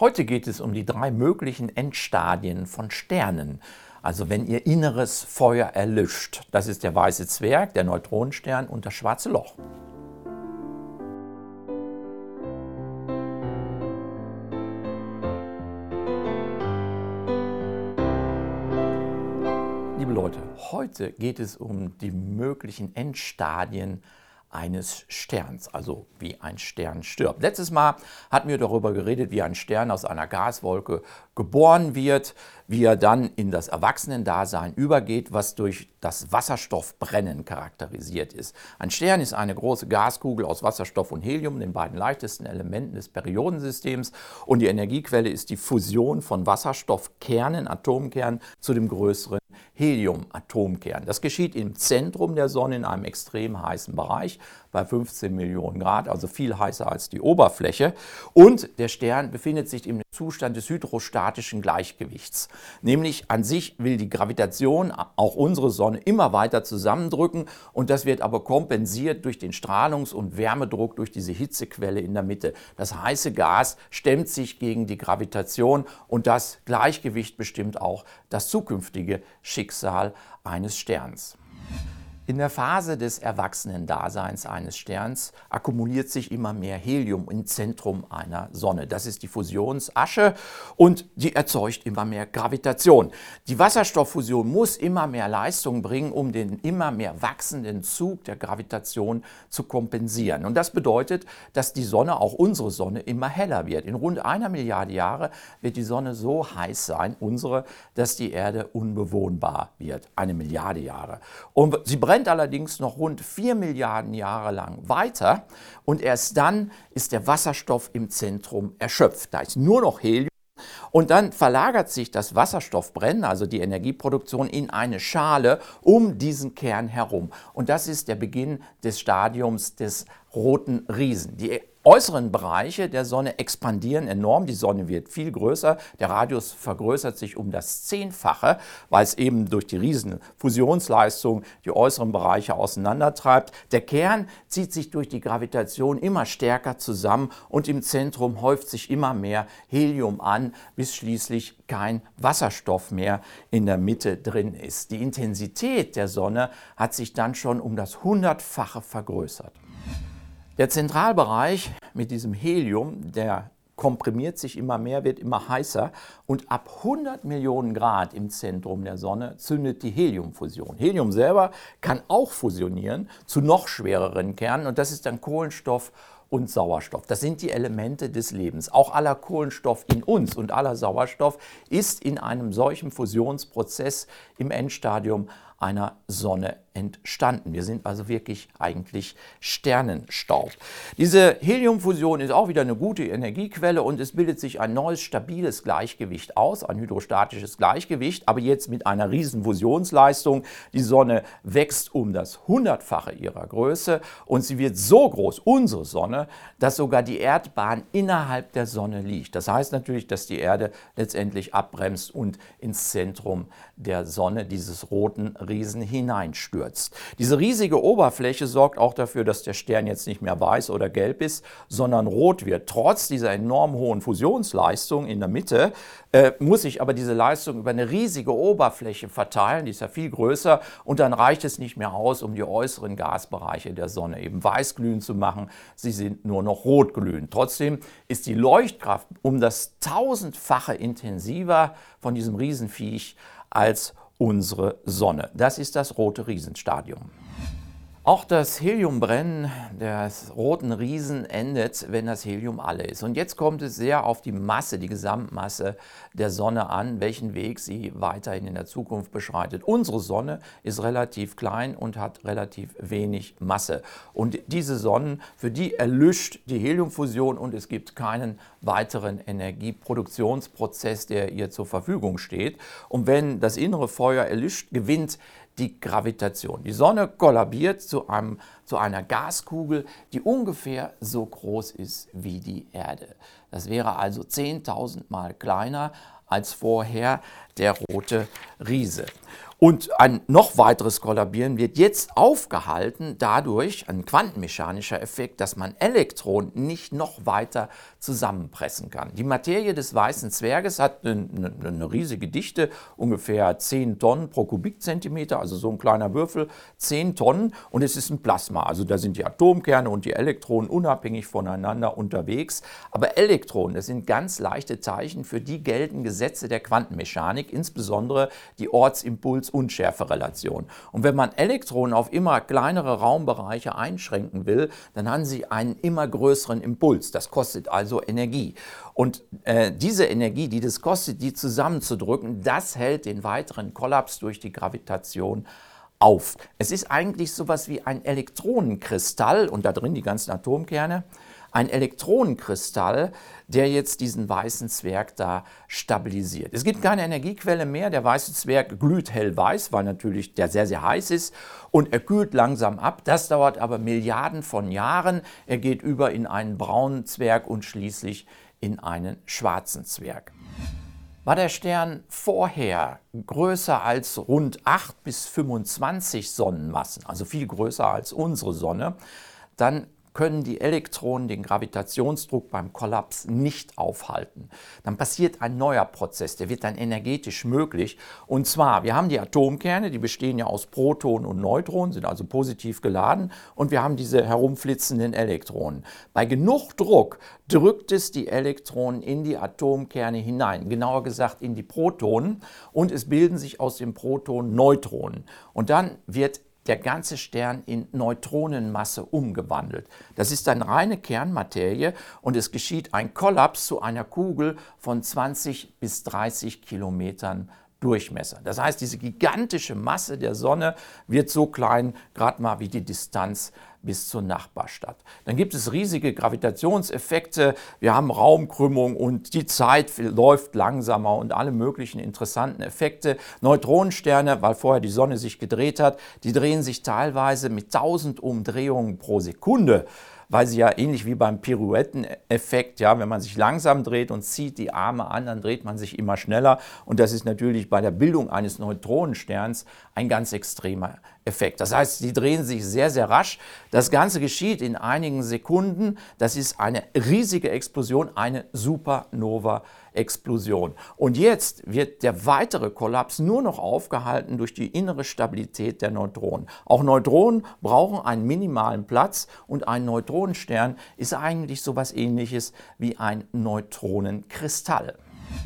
Heute geht es um die 3 möglichen Endstadien von Sternen. Also wenn ihr inneres Feuer erlischt. Das ist der Weiße Zwerg, der Neutronenstern und das Schwarze Loch. Liebe Leute, heute geht es um die möglichen Endstadien eines Sterns, also wie ein Stern stirbt. Letztes Mal hatten wir darüber geredet, wie ein Stern aus einer Gaswolke geboren wird, wie er dann in das Erwachsenendasein übergeht, was durch das Wasserstoffbrennen charakterisiert ist. Ein Stern ist eine große Gaskugel aus Wasserstoff und Helium, den beiden leichtesten Elementen des Periodensystems, und die Energiequelle ist die Fusion von Wasserstoffkernen, Atomkernen, zu dem größeren Helium-Atomkern. Das geschieht im Zentrum der Sonne in einem extrem heißen Bereich bei 15 Millionen Grad, also viel heißer als die Oberfläche. Und der Stern befindet sich im Zustand des hydrostatischen Gleichgewichts. Nämlich an sich will die Gravitation auch unsere Sonne immer weiter zusammendrücken, und das wird aber kompensiert durch den Strahlungs- und Wärmedruck durch diese Hitzequelle in der Mitte. Das heiße Gas stemmt sich gegen die Gravitation, und das Gleichgewicht bestimmt auch das zukünftige Schicksal eines Sterns. In der Phase des Erwachsenendaseins eines Sterns akkumuliert sich immer mehr Helium im Zentrum einer Sonne. Das ist die Fusionsasche, und die erzeugt immer mehr Gravitation. Die Wasserstofffusion muss immer mehr Leistung bringen, um den immer mehr wachsenden Zug der Gravitation zu kompensieren. Und das bedeutet, dass die Sonne, auch unsere Sonne, immer heller wird. In rund 1 Milliarde Jahre wird die Sonne so heiß sein, unsere, dass die Erde unbewohnbar wird. 1 Milliarde Jahre. Und sie brennt allerdings noch rund 4 Milliarden Jahre lang weiter, und erst dann ist der Wasserstoff im Zentrum erschöpft. Da ist nur noch Helium, und dann verlagert sich das Wasserstoffbrennen, also die Energieproduktion, in eine Schale um diesen Kern herum. Und das ist der Beginn des Stadiums des roten Riesen. Die äußeren Bereiche der Sonne expandieren enorm, die Sonne wird viel größer, der Radius vergrößert sich um das 10-fache, weil es eben durch die Riesenfusionsleistung die äußeren Bereiche auseinandertreibt. Der Kern zieht sich durch die Gravitation immer stärker zusammen, und im Zentrum häuft sich immer mehr Helium an, bis schließlich kein Wasserstoff mehr in der Mitte drin ist. Die Intensität der Sonne hat sich dann schon um das 100-fache vergrößert. Der Zentralbereich mit diesem Helium, der komprimiert sich immer mehr, wird immer heißer, und ab 100 Millionen Grad im Zentrum der Sonne zündet die Heliumfusion. Helium selber kann auch fusionieren zu noch schwereren Kernen, und das ist dann Kohlenstoff und Sauerstoff. Das sind die Elemente des Lebens. Auch aller Kohlenstoff in uns und aller Sauerstoff ist in einem solchen Fusionsprozess im Endstadium einer Sonne entstanden. Wir sind also wirklich eigentlich Sternenstaub. Diese Heliumfusion ist auch wieder eine gute Energiequelle, und es bildet sich ein neues stabiles Gleichgewicht aus, ein hydrostatisches Gleichgewicht, aber jetzt mit einer riesen Fusionsleistung. Die Sonne wächst um das 100-fache ihrer Größe, und sie wird so groß, unsere Sonne, dass sogar die Erdbahn innerhalb der Sonne liegt. Das heißt natürlich, dass die Erde letztendlich abbremst und ins Zentrum der Sonne, dieses roten Riesen, hineinstürzt. Diese riesige Oberfläche sorgt auch dafür, dass der Stern jetzt nicht mehr weiß oder gelb ist, sondern rot wird. Trotz dieser enorm hohen Fusionsleistung in der Mitte muss sich aber diese Leistung über eine riesige Oberfläche verteilen, die ist ja viel größer, und dann reicht es nicht mehr aus, um die äußeren Gasbereiche der Sonne eben weißglühend zu machen. Sie sind nur noch rotglühend. Trotzdem ist die Leuchtkraft um das 1000-fache intensiver von diesem Riesenviech als unsere Sonne. Das ist das rote Riesenstadium. Auch das Heliumbrennen des roten Riesen endet, wenn das Helium alle ist. Und jetzt kommt es sehr auf die Masse, die Gesamtmasse der Sonne an, welchen Weg sie weiterhin in der Zukunft beschreitet. Unsere Sonne ist relativ klein und hat relativ wenig Masse. Und diese Sonnen, für die erlischt die Heliumfusion, und es gibt keinen weiteren Energieproduktionsprozess, der ihr zur Verfügung steht. Und wenn das innere Feuer erlischt, gewinnt die Gravitation. Die Sonne kollabiert zu einer Gaskugel, die ungefähr so groß ist wie die Erde. Das wäre also 10.000 Mal kleiner als vorher der rote Riese. Und ein noch weiteres Kollabieren wird jetzt aufgehalten dadurch, ein quantenmechanischer Effekt, dass man Elektronen nicht noch weiter zusammenpressen kann. Die Materie des weißen Zwerges hat eine riesige Dichte, ungefähr 10 Tonnen pro Kubikzentimeter, also so ein kleiner Würfel, 10 Tonnen, und es ist ein Plasma. Also da sind die Atomkerne und die Elektronen unabhängig voneinander unterwegs. Aber Elektronen, das sind ganz leichte Teilchen, für die gelten Gesetze der Quantenmechanik, insbesondere die Ortsimpuls-Unschärfe-Relation. Und wenn man Elektronen auf immer kleinere Raumbereiche einschränken will, dann haben sie einen immer größeren Impuls. Das kostet also Energie. Und diese Energie, die das kostet, die zusammenzudrücken, das hält den weiteren Kollaps durch die Gravitation auf. Es ist eigentlich sowas wie ein Elektronenkristall und da drin die ganzen Atomkerne. Ein Elektronenkristall, der jetzt diesen weißen Zwerg da stabilisiert. Es gibt keine Energiequelle mehr. Der weiße Zwerg glüht hellweiß, weil natürlich der sehr, sehr heiß ist, und er kühlt langsam ab. Das dauert aber Milliarden von Jahren. Er geht über in einen braunen Zwerg und schließlich in einen schwarzen Zwerg. War der Stern vorher größer als rund 8 bis 25 Sonnenmassen, also viel größer als unsere Sonne, dann können die Elektronen den Gravitationsdruck beim Kollaps nicht aufhalten. Dann passiert ein neuer Prozess, der wird dann energetisch möglich. Und zwar, wir haben die Atomkerne, die bestehen ja aus Protonen und Neutronen, sind also positiv geladen, und wir haben diese herumflitzenden Elektronen. Bei genug Druck drückt es die Elektronen in die Atomkerne hinein, genauer gesagt in die Protonen, und es bilden sich aus den Protonen Neutronen. Und dann wird der ganze Stern in Neutronenmasse umgewandelt. Das ist dann reine Kernmaterie und es geschieht ein Kollaps zu einer Kugel von 20 bis 30 Kilometern Durchmesser. Das heißt, diese gigantische Masse der Sonne wird so klein, gerade mal wie die Distanz bis zur Nachbarstadt. Dann gibt es riesige Gravitationseffekte, wir haben Raumkrümmung und die Zeit läuft langsamer und alle möglichen interessanten Effekte. Neutronensterne, weil vorher die Sonne sich gedreht hat, die drehen sich teilweise mit 1000 Umdrehungen pro Sekunde, weil sie ja ähnlich wie beim Pirouetteneffekt, ja, wenn man sich langsam dreht und zieht die Arme an, dann dreht man sich immer schneller. Und das ist natürlich bei der Bildung eines Neutronensterns ein ganz extremer Effekt. Das heißt, sie drehen sich sehr, sehr rasch. Das Ganze geschieht in einigen Sekunden. Das ist eine riesige Explosion, eine Supernova-Explosion. Und jetzt wird der weitere Kollaps nur noch aufgehalten durch die innere Stabilität der Neutronen. Auch Neutronen brauchen einen minimalen Platz und ein Neutronenstern ist eigentlich so etwas Ähnliches wie ein Neutronenkristall.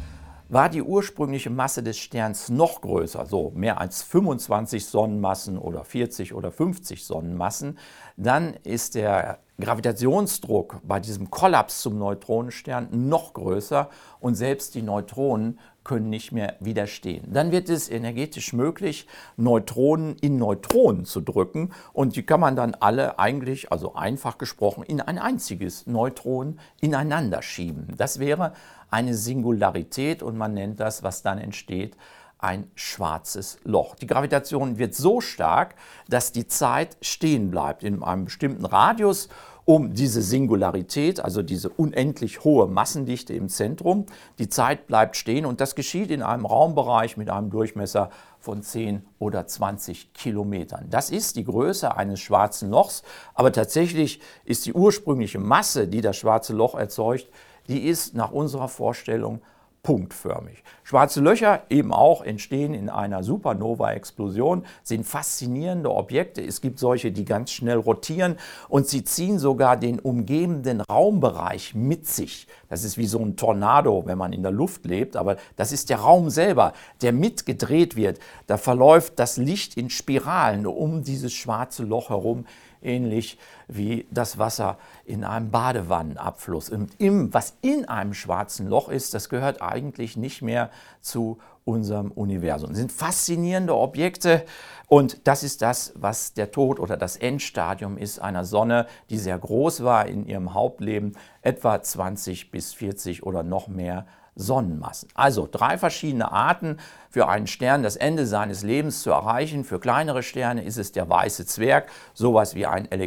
War die ursprüngliche Masse des Sterns noch größer, so mehr als 25 Sonnenmassen oder 40 oder 50 Sonnenmassen, dann ist der Gravitationsdruck bei diesem Kollaps zum Neutronenstern noch größer und selbst die Neutronen können nicht mehr widerstehen. Dann wird es energetisch möglich, Neutronen in Neutronen zu drücken und die kann man dann alle eigentlich, also einfach gesprochen, in ein einziges Neutron ineinander schieben. Das wäre eine Singularität und man nennt das, was dann entsteht, ein schwarzes Loch. Die Gravitation wird so stark, dass die Zeit stehen bleibt in einem bestimmten Radius um diese Singularität, also diese unendlich hohe Massendichte im Zentrum. Die Zeit bleibt stehen und das geschieht in einem Raumbereich mit einem Durchmesser von 10 oder 20 Kilometern. Das ist die Größe eines schwarzen Lochs, aber tatsächlich ist die ursprüngliche Masse, die das schwarze Loch erzeugt, die ist nach unserer Vorstellung punktförmig. Schwarze Löcher eben auch entstehen in einer Supernova-Explosion, sind faszinierende Objekte. Es gibt solche, die ganz schnell rotieren und sie ziehen sogar den umgebenden Raumbereich mit sich. Das ist wie so ein Tornado, wenn man in der Luft lebt, aber das ist der Raum selber, der mitgedreht wird. Da verläuft das Licht in Spiralen um dieses schwarze Loch herum, ähnlich wie das Wasser in einem Badewannenabfluss. Und was in einem schwarzen Loch ist, das gehört eigentlich nicht mehr zu unserem Universum. Das sind faszinierende Objekte und das ist das, was der Tod oder das Endstadium ist einer Sonne, die sehr groß war in ihrem Hauptleben, etwa 20 bis 40 oder noch mehr Sonnenmassen. Also 3 verschiedene Arten für einen Stern das Ende seines Lebens zu erreichen. Für kleinere Sterne ist es der weiße Zwerg, sowas wie ein Elektronenkristall.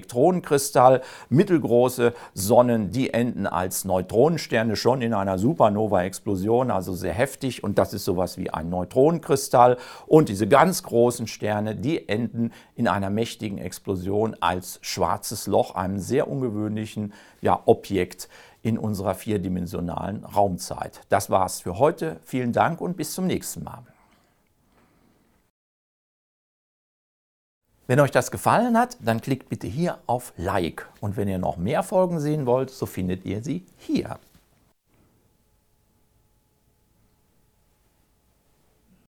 Sternkristall. Mittelgroße Sonnen, die enden als Neutronensterne schon in einer Supernova-Explosion, also sehr heftig. Und das ist sowas wie ein Neutronenkristal. Und diese ganz großen Sterne, die enden in einer mächtigen Explosion als schwarzes Loch, einem sehr ungewöhnlichen Objekt in unserer vierdimensionalen Raumzeit. Das war's für heute. Vielen Dank und bis zum nächsten Mal. Wenn euch das gefallen hat, dann klickt bitte hier auf Like. Und wenn ihr noch mehr Folgen sehen wollt, so findet ihr sie hier.